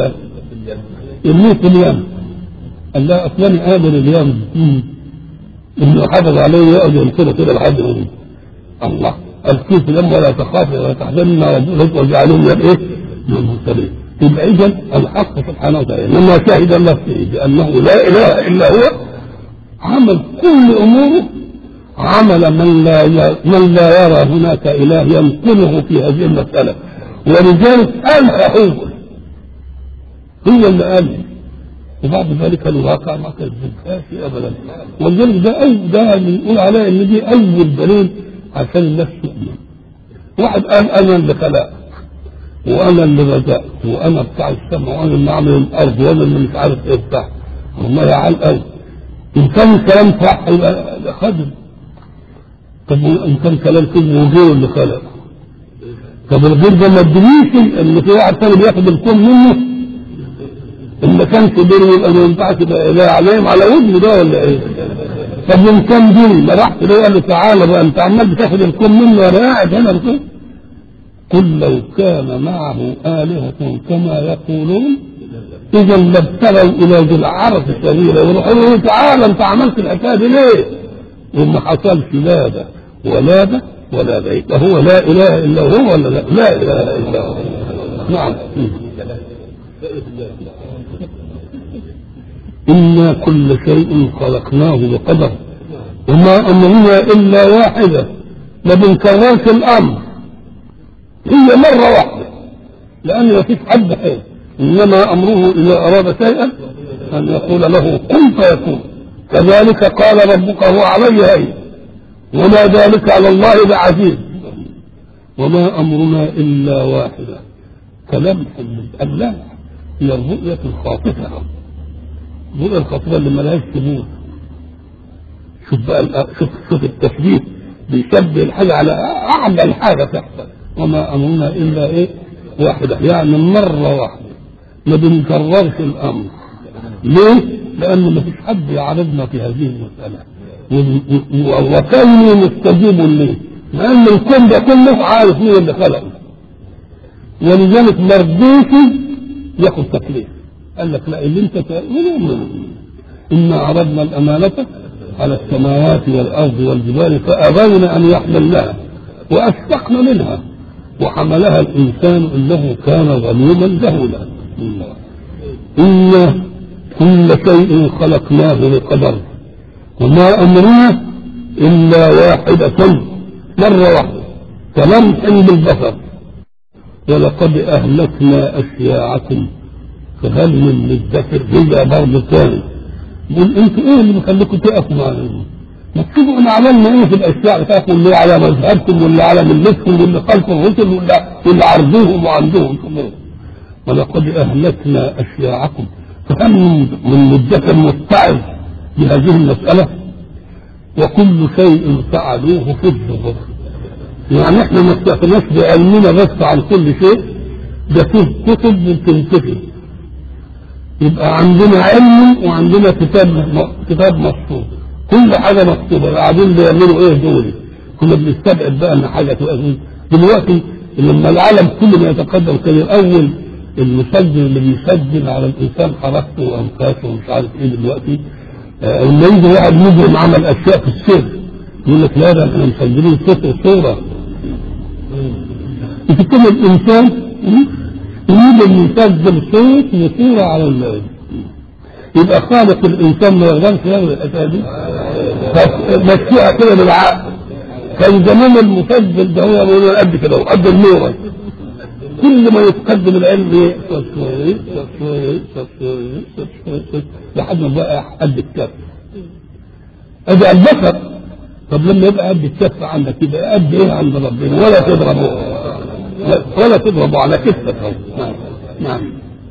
في اليم قال لها أصلا آمن اليم إنه حافظ عليه يقعد ينقله كده لحد الله الكيف في اليم ولا تخافي ولا تحزني ربك وجعلهم من إيه؟ من المرسلين. يبقى إذن الحق سبحانه وتعالى لما شهد نفسه بأنه لا إله إلا هو عمل كل أموره عمل من لا يرى هناك إله ينقله في هذه المسألة. ولذلك قالها هو اللي قال وبعد ذلك الواقع ما كذبهاش أبدا. ولذلك ده بنقول عليه إن دي أول دليل عشان الناس تؤمن. واحد قال أنا اللي خلقت وانا اللي بدأت وانا بتاع السماء وانا اللي عامل الارض وانا اللي مش عارف ايه بتاع والله يا عال قوي. ان كان الكلام صح يبقى خدم. طب ان كان كلام كذب وغيره اللي خلق طب الغير ده ما ادريش ان في واحد ثاني بياخد الكون منه ان ما كانش بينه يبقى ما ينفعش يبقى لا عليهم على ودنه ده ولا ايه؟ طب ان كان دين ما راحش ليه قال له تعالى بقى انت عمال بتاخد الكون منه وانا قاعد هنا بكده قل لو كان معه آلهة كما يقولون إذا لابتغوا إلى ذي العرش سبيلا، ويروحوا له تعالى أنت عملت الحكاية دي ليه؟ وما حصلش لا ده ولا ده ولا ده، يبقى هو لا إله إلا هو ولا لا؟ لا إله إلا هو. نعم. إنا كل شيء خلقناه بقدر وما أمرنا إلا واحدة، ما بنكررش الأمر، هي مرة واحدة لأن ما فيش حد حين، إنما أمره إذا أراد شيئا أن يقول له كن فيكون. كذلك قال ربك هو علي هين وما ذلك على الله بعزيز. وما أمرنا إلا واحدة كلمح بالأبلام هي الرؤية الخاطفة، الرؤية الخاطفة اللي ملهاش ثبوت. شوف بقى، شوف التشبيه بيشبه الحاجة على أعلى حاجة تحصل. وما أمرنا إلا إيه؟ واحدة، يعني مرة واحدة ما بنكررش الأمر. ليه؟ لأنه ما فيش حد يعرضنا في هذه المسألة، وكان مستجيب ليه، لأن الكون ده كله عارف مين اللي خلقه، ولذلك ما رضيش ياخد تكليف. قال لك لا، اللي انت تقوله إنا عرضنا الأمانة على السماوات والأرض والجبال فأبين أن يحملنها وأشفقن منها وحملها الإنسان إنه كان ظلوما جهولا. إن كل شيء خلقناه بقدر وما أمرنا إلا واحدة، مرة واحدة كلمح بالبصر. ولقد أهلكنا أشياعكم فهل من مدكر. هي برضه ثاني قل انتوا ايه اللي بيخليكم تقفوا معنا؟ ما تشوفوا احنا عملنا ايه في الاشياء بتاعتكم اللي على مذهبكم واللي على ملتكم واللي خلف الرسل واللي عرضوهم وعندهم. ولقد اهلكنا اشياعكم فهل من مدكر متعظ بهذه المسألة؟ وكل شيء فعلوه في الزبر. يعني احنا ما استخدمناش بعلمنا بس عن كل شيء، ده فيه كتب بتنتهي. يبقى عندنا علم وعندنا كتاب مكتوب، كل حاجة مكتوبة. بعدين بيعملوا ايه دول؟ كنا بنستبعد بقى ان حاجة تبقى دلوقتي لما العالم كله ما يتقدم. كان الاول المسجل اللي بيسجل على الانسان حركته وانفاسه ومش عارف ايه، دلوقتي لما يجي واحد مجرم عمل اشياء في السر يقول لك لا ده احنا مسجلين صوت وصورة. يفكر الانسان يريد ان يسجل صوت وصورة على الليل، يبقى خالق الانسان ما يقدرش يعمل الاشياء دي، مشيها كده بالعقل. كان زمان المسجل ده هو بيقول قد كده وقد النور، كل ما يتقدم العلم لحد ما بقى قد الكف. ادي البشر. طب لما يبقى قد الكف عندك يبقى قد ايه عند ربنا؟ ولا تضربه على كتفك. نعم.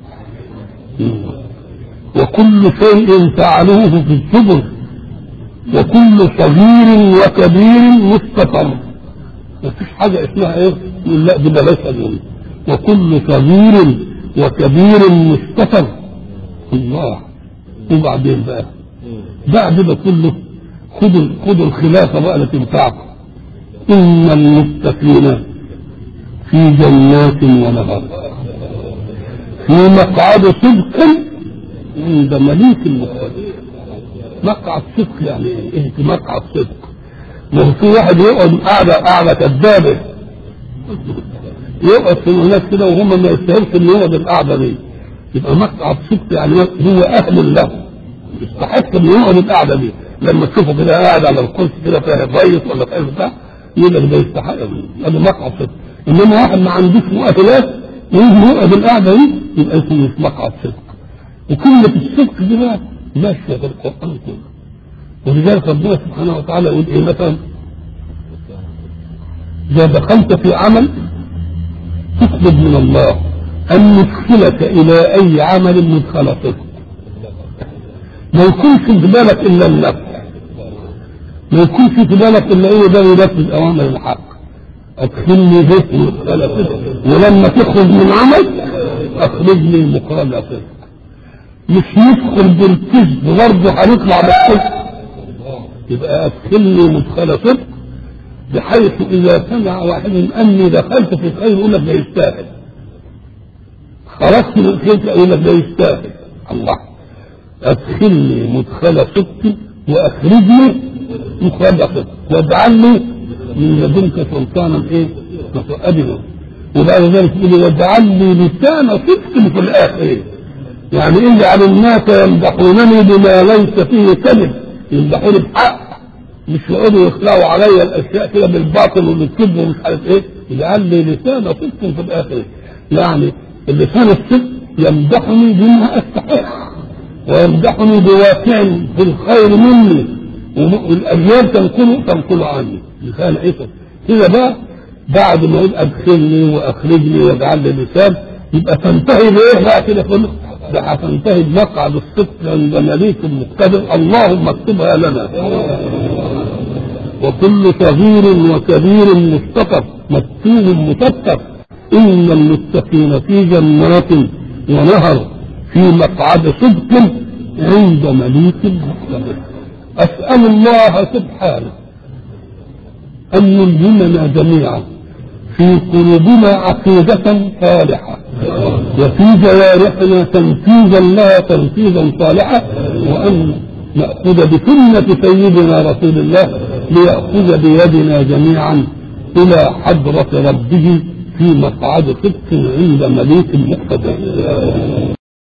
وكل شيء فعلوه في الزبر وكل صغير وكبير مستطر. ما فيش حاجة اسمها ايه لا دي بلاش اليوم. وكل صغير وكبير مستطر. الله. وبعدين بقى بعد ده كله خدوا الخلافة بقى اللي تنفعكم. إن المتقين في جنات ونهر في مقعد صدق عند مليك المقتدر. مقعد صدق يعني ايه؟ مقعد صدق. ما في واحد يقعد قاعدة كذابة، يقعد في الناس كده وهم ما يستاهلش ان يقعد القعدة دي. يبقى مقعد صدق يعني هو اهل له، يستحق ان يقعد القعدة دي. لما تشوفه كده قاعد على الكرسي كده فيها الريس ولا فيها بتاع يقول لك ده يستحق. هذا مقعد صدق. انما واحد ما عندوش مؤهلات ويجي يقعد القعده دي يبقى اسمه مش مقعد صدق. وكلمه الصدق دي بقى ماشيه في القران كله. ولذلك ربنا سبحانه وتعالى يقول ايه مثلا؟ اذا دخلت في عمل تطلب من الله ان يدخلك الى اي عمل مدخل صدق. ما يكونش في بالك الا النفع، ما يكونش في بالك الا ايه ده ينفذ اوامر الحق. ادخلني بيت مدخل صدق، ولما تخرج من عمل اخرجني مخرج صدق. مش يدخل بالكذب برضه هنطلع بالصدق. يبقى ادخلني مدخل صدق بحيث إذا سمع واحد أني دخلت في الخير يقول لك ده يستاهل، خرجت من الخير يقول لك ده يستاهل. الله، أدخلني مدخل صدق وأخرجني مخرج صدق واجعلني من لدنك سلطانا إيه؟ أدنى. وبعد ذلك يقول واجعل لي لسان صدق في الآخرين، يعني اجعل الناس يمدحونني بما ليس فيه كذب، يمدحوني بحق، مش يقعدوا يخلعوا علي الاشياء كده بالباطل وبالكذب ومش عارف ايه. يجعل لي لسان صدق في الاخره، يعني اللسان الصدق يمدحني بما استحق ويمدحني بواقع في الخير مني، والاجيال تنقل عني. لسان عيسى كده بقى بعد ما يقول ادخلني واخرجني واجعل لي لسان، يبقى تنتهي بايه بقى كده؟ ده هتنتهي بمقعد الصدق عند مليك مقتدر. اللهم اكتبها لنا. وكل صغير وكبير مستقر مكتوب مستقر، ان المتقين في جنات ونهر في مقعد صدق عند مليك مقتدر. اسال الله سبحانه ان يلهمنا جميعا في قلوبنا عقيدة صالحة، وفي جوارحنا تنفيذا لها تنفيذا صالحا، وأن نأخذ بسنة سيدنا رسول الله ليأخذ بيدنا جميعا إلى حضرة ربه في مقعد صدق عند مليك مقتدر.